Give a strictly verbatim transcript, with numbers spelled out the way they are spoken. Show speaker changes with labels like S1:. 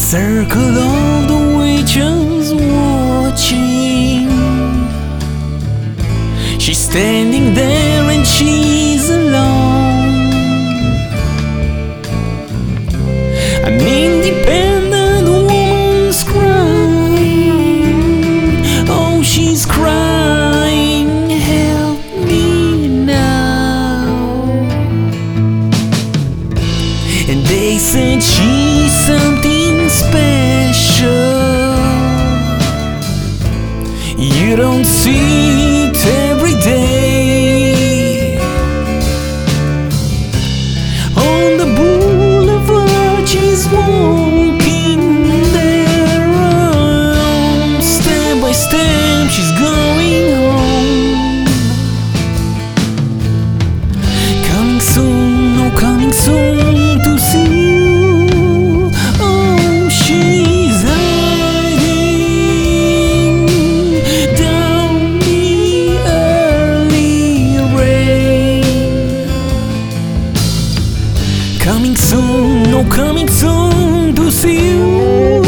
S1: circle of the witches watching. She's standing there and she's alone. An independent woman's crying. Oh, she's crying, help me now. And they said she's something special. You don't see it every day. On the boulevard she's walking there alone. Step by step she's going home. Coming soon, oh coming soon to see you. Oh, she's hiding down the early rain. Coming soon, oh coming soon to see you.